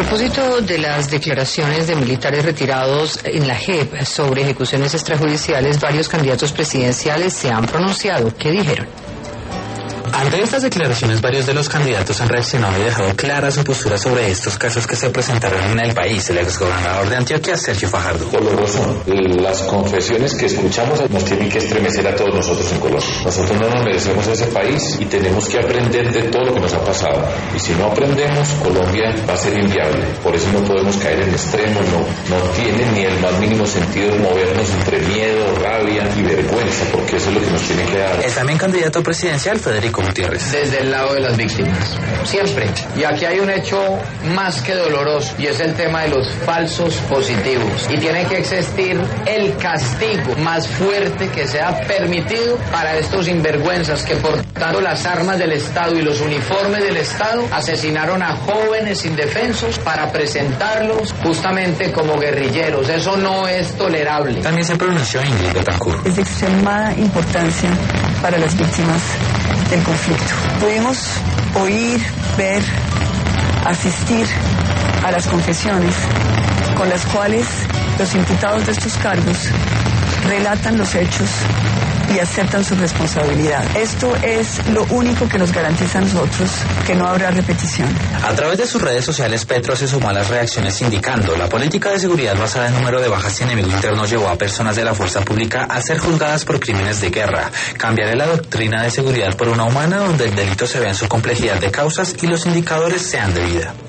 propósito de las declaraciones de militares retirados en la JEP sobre ejecuciones extrajudiciales, varios candidatos presidenciales se han pronunciado. ¿Qué dijeron? Ante estas declaraciones, varios de los candidatos han reaccionado y dejado clara su postura sobre estos casos que se presentaron en el país. El exgobernador de Antioquia, Sergio Fajardo. Doloroso. Las confesiones que escuchamos nos tienen que estremecer a todos nosotros en Colombia. Nosotros no nos merecemos ese país y tenemos que aprender de todo lo que nos ha pasado. Y si no aprendemos, Colombia va a ser inviable. Por eso no podemos caer en extremos, no tiene ni el más mínimo sentido movernos entre miedo, rabia y vergüenza, porque eso es lo que nos tiene que dar. El también candidato presidencial, Federico Gutiérrez. Desde el lado de las víctimas, siempre. Y aquí hay un hecho más que doloroso, y es el tema de los falsos positivos. Y tiene que existir el castigo más fuerte que sea permitido para estos sinvergüenzas que, portando las armas del Estado y los uniformes del Estado, asesinaron a jóvenes indefensos para presentarlos justamente como guerrilleros. Eso no es tolerable. También se pronunció Ingrid Betancourt. Es de extrema importancia para las víctimas del conflicto. Pudimos oír, ver, asistir a las confesiones con las cuales los imputados de estos cargos relatan los hechos y aceptan su responsabilidad. Esto es lo único que nos garantiza a nosotros que no habrá repetición. A través de sus redes sociales, Petro se sumó a las reacciones indicando: la política de seguridad basada en número de bajas y enemigo interno llevó a personas de la fuerza pública a ser juzgadas por crímenes de guerra. Cambiaré la doctrina de seguridad por una humana donde el delito se vea en su complejidad de causas y los indicadores sean de vida.